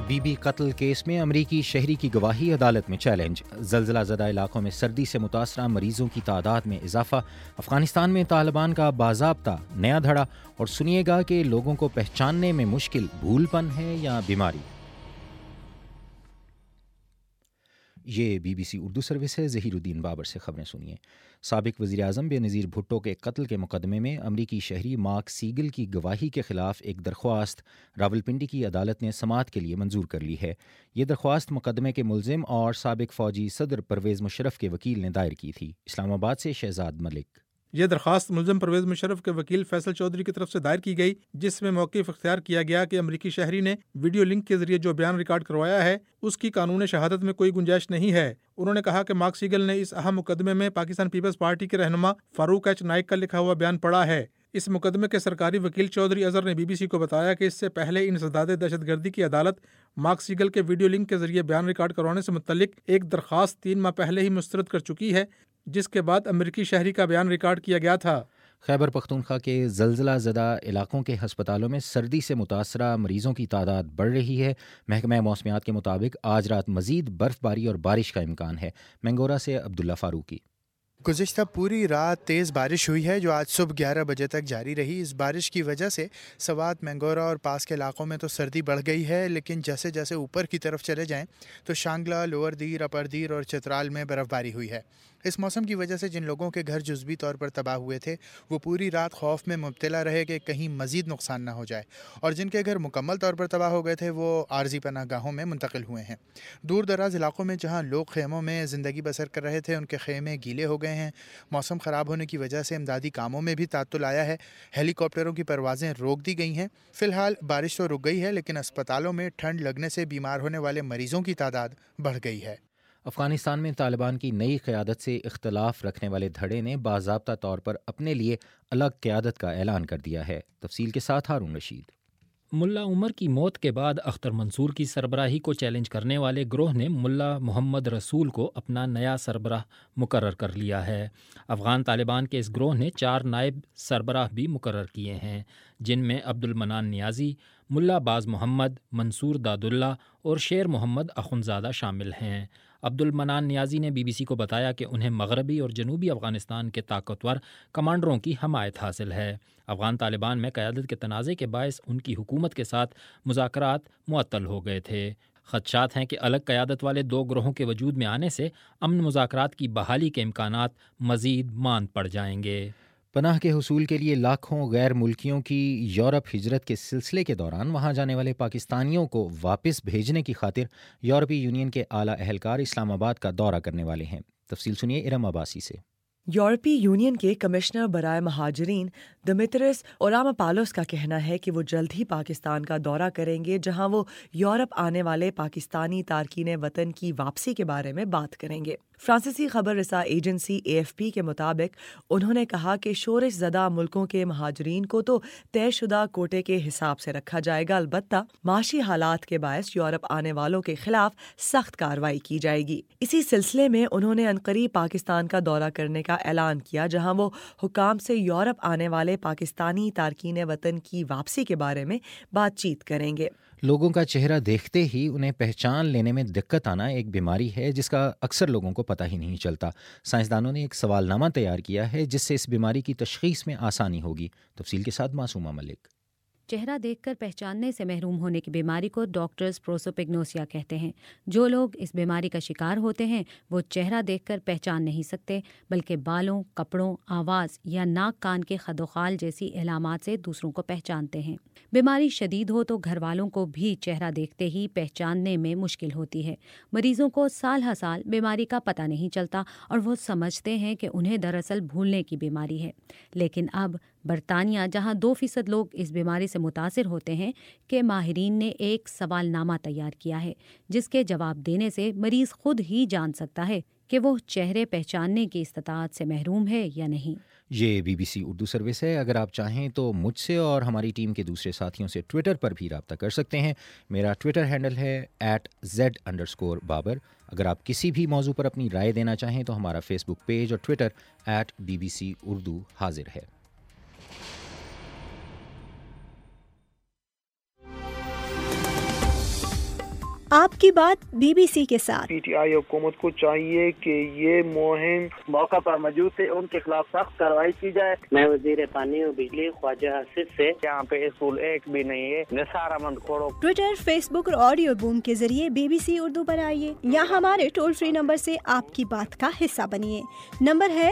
Be be قتل case میں امریکی شہری کی گواہی عدالت میں چیلنج، زلزلہ زدہ علاقوں میں سردی سے متاثرہ مریضوں کی تعداد میں اضافہ، افغانستان میں طالبان کا باضابطہ نیا دھڑا، اور سنیے گا کہ لوگوں کو پہچاننے میں مشکل بھول پن ہے یا بیماری۔ یہ B B C Urdu service ہے۔ ظہیر الدین بابر سے خبریں سنیے۔ سابق وزیر اعظم بے نظیر بھٹو کے قتل کے مقدمے میں امریکی شہری مارک سیگل کی گواہی کے خلاف ایک درخواست راولپنڈی کی عدالت نے سماعت کے لیے منظور کر لی ہے۔ یہ درخواست مقدمے کے ملزم اور سابق فوجی صدر پرویز مشرف کے وکیل نے دائر کی تھی۔ اسلام آباد سے شہزاد ملک۔ یہ درخواست ملزم پرویز مشرف کے وکیل فیصل چودھری کی طرف سے دائر کی گئی، جس میں موقف اختیار کیا گیا کہ امریکی شہری نے ویڈیو لنک کے ذریعے جو بیان ریکارڈ کروایا ہے اس کی قانون شہادت میں کوئی گنجائش نہیں ہے۔ انہوں نے کہا کہ مارک سیگل نے اس اہم مقدمے میں پاکستان پیپلز پارٹی کے رہنما فاروق ایچ نائک کا لکھا ہوا بیان پڑھا ہے۔ اس مقدمے کے سرکاری وکیل چودھری اظہر نے بی بی سی کو بتایا کہ اس سے پہلے انسداد دہشت گردی کی عدالت مارک سیگل کے ویڈیو لنک کے ذریعے بیان ریکارڈ کروانے سے متعلق ایک درخواست 3 ماہ پہلے ہی مسترد کر چکی ہے، جس کے بعد امریکی شہری کا بیان ریکارڈ کیا گیا تھا۔ خیبر پختونخوا کے زلزلہ زدہ علاقوں کے ہسپتالوں میں سردی سے متاثرہ مریضوں کی تعداد بڑھ رہی ہے۔ محکمہ موسمیات کے مطابق آج رات مزید برف باری اور بارش کا امکان ہے۔ مینگورہ سے عبداللہ فاروقی۔ گزشتہ پوری رات تیز بارش ہوئی ہے جو آج صبح 11 بجے تک جاری رہی۔ اس بارش کی وجہ سے سوات، مینگورہ اور پاس کے علاقوں میں تو سردی بڑھ گئی ہے، لیکن جیسے جیسے اوپر کی طرف چلے جائیں تو شانگلہ، لوور دیر، اپر دیر اور چترال میں برف باری ہوئی ہے۔ اس موسم کی وجہ سے جن لوگوں کے گھر جزوی طور پر تباہ ہوئے تھے وہ پوری رات خوف میں مبتلا رہے کہ کہیں مزید نقصان نہ ہو جائے، اور جن کے گھر مکمل طور پر تباہ ہو گئے تھے وہ عارضی پناہ گاہوں میں منتقل ہوئے ہیں۔ دور دراز علاقوں میں جہاں لوگ خیموں میں زندگی بسر کر رہے تھے ان کے خیمے گیلے ہو گئے ہیں۔ موسم خراب ہونے کی وجہ سے امدادی کاموں میں بھی تعطل آیا ہے۔ ہیلی کاپٹروں کی پروازیں روک دی گئی ہیں۔ فی الحال بارش تو رک گئی ہے، لیکن اسپتالوں میں ٹھنڈ لگنے سے بیمار ہونے والے مریضوں کی تعداد بڑھ گئی ہے۔ افغانستان میں طالبان کی نئی قیادت سے اختلاف رکھنے والے دھڑے نے باضابطہ طور پر اپنے لیے الگ قیادت کا اعلان کر دیا ہے۔ تفصیل کے ساتھ ہارون رشید۔ ملا عمر کی موت کے بعد اختر منصور کی سربراہی کو چیلنج کرنے والے گروہ نے ملا محمد رسول کو اپنا نیا سربراہ مقرر کر لیا ہے۔ افغان طالبان کے اس گروہ نے 4 نائب سربراہ بھی مقرر کیے ہیں، جن میں عبد المنان نیازی، ملا باز محمد، منصور داد اللہ اور شیر محمد اخنزادہ شامل ہیں۔ عبد المنان نیازی نے بی بی سی کو بتایا کہ انہیں مغربی اور جنوبی افغانستان کے طاقتور کمانڈروں کی حمایت حاصل ہے۔ افغان طالبان میں قیادت کے تنازع کے باعث ان کی حکومت کے ساتھ مذاکرات معطل ہو گئے تھے۔ خدشات ہیں کہ الگ قیادت والے 2 گروہوں کے وجود میں آنے سے امن مذاکرات کی بحالی کے امکانات مزید ماند پڑ جائیں گے۔ پناہ کے حصول کے لیے لاکھوں غیر ملکیوں کی یورپ ہجرت کے سلسلے کے دوران وہاں جانے والے پاکستانیوں کو واپس بھیجنے کی خاطر یورپی یونین کے اعلیٰ اہلکار اسلام آباد کا دورہ کرنے والے ہیں۔ تفصیل سنیے ارم عباسی سے۔ یورپی یونین کے کمشنر برائے مہاجرین دمیترس اوراماپالوس کا کہنا ہے کہ وہ جلد ہی پاکستان کا دورہ کریں گے، جہاں وہ یورپ آنے والے پاکستانی تارکین وطن کی واپسی کے بارے میں بات کریں گے۔ فرانسیسی خبر رساں ایجنسی AFP کے مطابق انہوں نے کہا کہ شورش زدہ ملکوں کے مہاجرین کو تو طے شدہ کوٹے کے حساب سے رکھا جائے گا، البتہ معاشی حالات کے باعث یورپ آنے والوں کے خلاف سخت کارروائی کی جائے گی۔ اسی سلسلے میں انہوں نے عنقریب پاکستان کا دورہ کرنے کا اعلان کیا، جہاں وہ حکام سے یورپ آنے والے پاکستانی تارکین وطن کی واپسی کے بارے میں بات چیت کریں گے۔ لوگوں کا چہرہ دیکھتے ہی انہیں پہچان لینے میں دقت آنا ایک بیماری ہے جس کا اکثر لوگوں کو پتہ ہی نہیں چلتا۔ سائنسدانوں نے ایک سوال نامہ تیار کیا ہے جس سے اس بیماری کی تشخیص میں آسانی ہوگی۔ تفصیل کے ساتھ معصومہ ملک۔ چہرہ دیکھ کر پہچاننے سے محروم ہونے کی بیماری کو ڈاکٹرز پروسوپگنوسیا کہتے ہیں۔ جو لوگ اس بیماری کا شکار ہوتے ہیں وہ چہرہ دیکھ کر پہچان نہیں سکتے، بلکہ بالوں، کپڑوں، آواز یا ناک کان کے خد و خال جیسی علامات سے دوسروں کو پہچانتے ہیں۔ بیماری شدید ہو تو گھر والوں کو بھی چہرہ دیکھتے ہی پہچاننے میں مشکل ہوتی ہے۔ مریضوں کو سال ہر سال بیماری کا پتہ نہیں چلتا اور وہ سمجھتے ہیں کہ انہیں دراصل بھولنے کی بیماری ہے۔ لیکن اب برطانیہ، جہاں 2% لوگ اس بیماری سے متاثر ہوتے ہیں، کے ماہرین نے ایک سوال نامہ تیار کیا ہے جس کے جواب دینے سے مریض خود ہی جان سکتا ہے کہ وہ چہرے پہچاننے کی استطاعت سے محروم ہے یا نہیں۔ یہ BBC اردو سروس ہے۔ اگر آپ چاہیں تو مجھ سے اور ہماری ٹیم کے دوسرے ساتھیوں سے ٹویٹر پر بھی رابطہ کر سکتے ہیں۔ میرا ٹویٹر ہینڈل ہے @Z_Babar۔ اگر آپ کسی بھی موضوع پر اپنی رائے دینا چاہیں تو ہمارا فیس بک پیج اور ٹویٹر @BBC اردو حاضر ہے۔ آپ کی بات BBC کے ساتھ۔ پی ٹی آئی حکومت کو چاہیے کہ یہ مہم موقع پر موجود تھے، ان کے خلاف سخت کارروائی کی جائے۔ میں وزیر پانی و بجلی خواجہ آصف سے، یہاں پہ اسکول ایک بھی نہیں ہے، Nisar Ahmed Khuhro. Twitter, Facebook اور آڈیو بوم کے ذریعے BBC اردو پر آئیے یا ہمارے ٹول فری نمبر سے آپ کی بات کا حصہ بنیے۔ نمبر ہے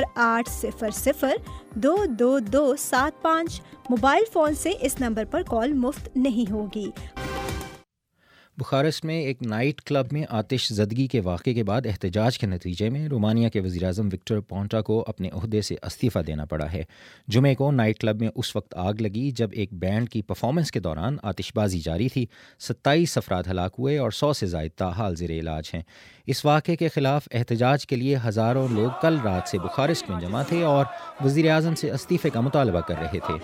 0800-222-75۔ موبائل فون سے اس نمبر پر کال مفت نہیں ہوگی۔ بخارسٹ میں ایک نائٹ کلب میں آتش زدگی کے واقعے کے بعد احتجاج کے نتیجے میں رومانیہ کے وزیراعظم وکٹر پونٹا کو اپنے عہدے سے استعفیٰ دینا پڑا ہے۔ جمعے کو نائٹ کلب میں اس وقت آگ لگی جب ایک بینڈ کی پرفارمنس کے دوران آتش بازی جاری تھی۔ 27 افراد ہلاک ہوئے اور 100 سے زائد تاحال زیر علاج ہیں۔ اس واقعے کے خلاف احتجاج کے لیے ہزاروں لوگ کل رات سے بخارسٹ میں جمع تھے اور وزیراعظم سے استعفے کا مطالبہ کر رہے تھے۔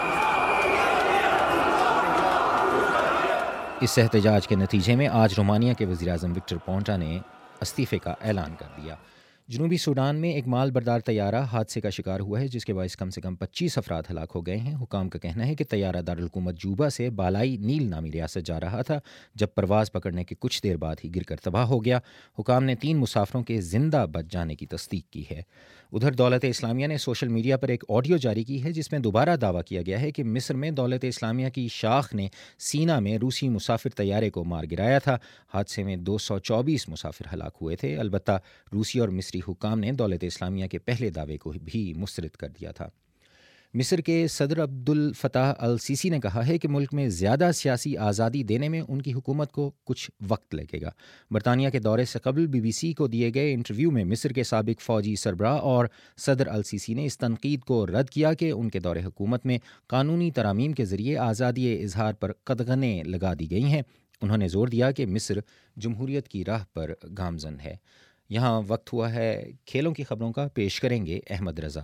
اس احتجاج کے نتیجے میں آج رومانیہ کے وزیراعظم وکٹر پونٹا نے استعفے کا اعلان کر دیا۔ جنوبی سوڈان میں ایک مال بردار طیارہ حادثے کا شکار ہوا ہے جس کے باعث کم سے کم 25 افراد ہلاک ہو گئے ہیں۔ حکام کا کہنا ہے کہ طیارہ دارالحکومت جوبا سے بالائی نیل نامی ریاست جا رہا تھا جب پرواز پکڑنے کے کچھ دیر بعد ہی گر کر تباہ ہو گیا۔ حکام نے 3 مسافروں کے زندہ بچ جانے کی تصدیق کی ہے۔ ادھر دولت اسلامیہ نے سوشل میڈیا پر ایک آڈیو جاری کی ہے جس میں دوبارہ دعویٰ کیا گیا ہے کہ مصر میں دولت اسلامیہ کی شاخ نے سینا میں روسی مسافر طیارے کو مار گرایا تھا۔ حادثے میں 224 مسافر ہلاک ہوئے تھے۔ البتہ روسی اور مصری حکام نے دولت اسلامیہ کے پہلے دعوے کو بھی مسترد کر دیا تھا۔ مصر کے صدر عبد الفتاح السیسی نے کہا ہے کہ ملک میں زیادہ سیاسی آزادی دینے میں ان کی حکومت کو کچھ وقت لگے گا۔ برطانیہ کے دورے سے قبل BBC کو دیے گئے انٹرویو میں مصر کے سابق فوجی سربراہ اور صدر السیسی نے اس تنقید کو رد کیا کہ ان کے دور حکومت میں قانونی ترامیم کے ذریعے آزادی اظہار پر قدغنیں لگا دی گئی ہیں۔ انہوں نے زور دیا کہ مصر جمہوریت کی راہ پر گامزن ہے۔ یہاں وقت ہوا ہے کھیلوں کی خبروں کا، پیش کریں گے احمد رضا۔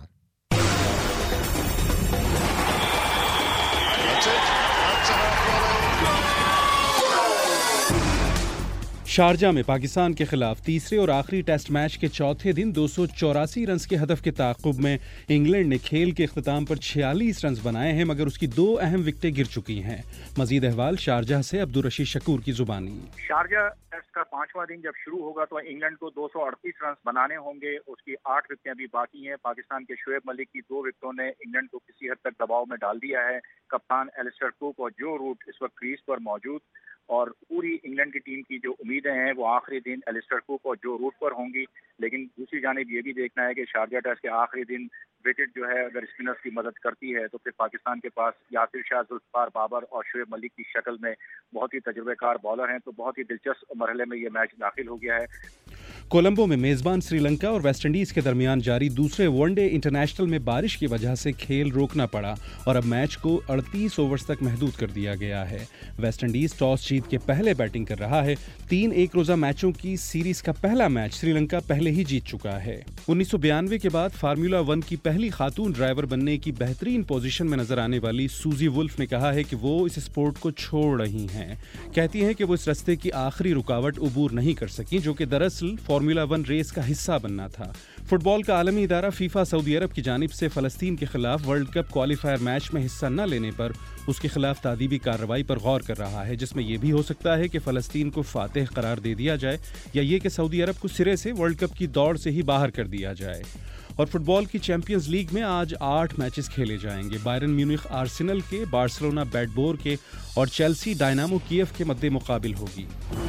شارجہ میں پاکستان کے خلاف تیسرے اور آخری ٹیسٹ میچ کے چوتھے دن 284 رنز کے ہدف کے تعاقب میں انگلینڈ نے کھیل کے اختتام پر 46 رنز بنائے ہیں مگر اس کی 2 اہم وکٹیں گر چکی ہیں۔ مزید احوال شارجہ سے عبدالرشید شکور کی زبانی۔ شارجہ ٹیسٹ کا 5واں دن جب شروع ہوگا تو انگلینڈ کو 238 رنز بنانے ہوں گے۔ اس کی 8 وکٹیں ابھی باقی ہیں۔ پاکستان کے شعیب ملک کی 2 وکٹوں نے انگلینڈ کو کسی حد تک دباؤ میں ڈال دیا ہے۔ کپتان ایلسٹر کوک اور جو روٹ اس وقت کریز پر موجود، اور پوری انگلینڈ کی ٹیم کی جو امیدیں ہیں وہ آخری دن ایلسٹر کوک اور جو روٹ پر ہوں گی۔ لیکن دوسری جانب یہ بھی دیکھنا ہے کہ شارجہ ٹیسٹ کے آخری دن وکٹ جو ہے اگر اسپنرز کی مدد کرتی ہے تو پھر پاکستان کے پاس یاسر شاہ، ذوالفقار بابر اور شعیب ملک کی شکل میں بہت ہی تجربے کار بالر ہیں، تو بہت ہی دلچسپ مرحلے میں یہ میچ داخل ہو گیا ہے۔ کولمبو میں میزبان سری لنکا اور ویسٹ انڈیز کے درمیان جاری دوسرے ون ڈے انٹرنیشنل میں بارش کی وجہ سے کھیل روکنا پڑا اور اب میچ کو 38 اوورز تک محدود کر دیا گیا ہے۔ ویسٹ انڈیز ٹاس جیت کے پہلے بیٹنگ کر رہا ہے۔ 3 ایک روزہ میچوں کی سیریز کا پہلا میچ سری لنکا پہلے ہی جیت چکا ہے۔ 1992 کے بعد فارمولا 1 کی پہلی خاتون ڈرائیور بننے کی بہترین پوزیشن میں نظر آنے والی سوزی وولف نے کہا ہے کہ وہ اس اسپورٹ کو چھوڑ رہی ہیں۔ کہتی ہیں کہ وہ اس رستے کی آخری رکاوٹ عبور نہیں کر سکی جو کہ دراصل فارمولا 1 ریس کا حصہ بننا تھا۔ فٹ بال کا عالمی ادارہ فیفا سعودی عرب کی جانب سے فلسطین کے خلاف ورلڈ کپ کوالیفائر میچ میں حصہ نہ لینے پر اس کے خلاف تادیبی کارروائی پر غور کر رہا ہے، جس میں یہ بھی ہو سکتا ہے کہ فلسطین کو فاتح قرار دے دیا جائے یا یہ کہ سعودی عرب کو سرے سے ورلڈ کپ کی دوڑ سے ہی باہر کر دیا جائے۔ اور فٹ بال کی چیمپئنز لیگ میں آج 8 میچز کھیلے جائیں گے۔ بائرن میونخ آرسنل کے، بارسلونا بیڈ بور کے اور چیلسی ڈائنامو کیف کے مد مقابل ہوگی۔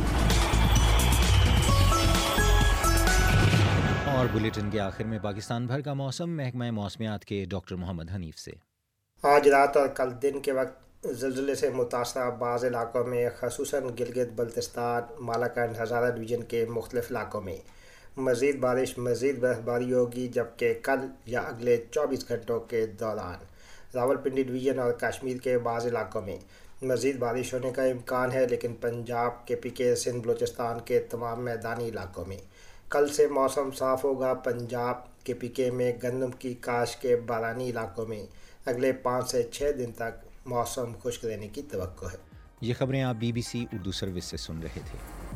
اور بلیٹن کے آخر میں پاکستان بھر کا موسم محکمہ موسمیات کے ڈاکٹر محمد حنیف سے۔ آج رات اور کل دن کے وقت زلزلے سے متاثرہ بعض علاقوں میں خصوصاً گلگت بلتستان، مالاکنڈ، ہزارہ ڈویژن کے مختلف علاقوں میں مزید بارش، مزید برفباری ہوگی، جبکہ کل یا اگلے 24 گھنٹوں کے دوران راولپنڈی ڈویژن اور کشمیر کے بعض علاقوں میں مزید بارش ہونے کا امکان ہے، لیکن پنجاب کے PK، سندھ، بلوچستان کے تمام میدانی علاقوں میں کل سے موسم صاف ہوگا۔ پنجاب کے PK میں گندم کی کاشت کے بارانی علاقوں میں اگلے 5 سے 6 دن تک موسم خشک رہنے کی توقع ہے۔ یہ خبریں آپ BBC اردو سروس سے سن رہے تھے۔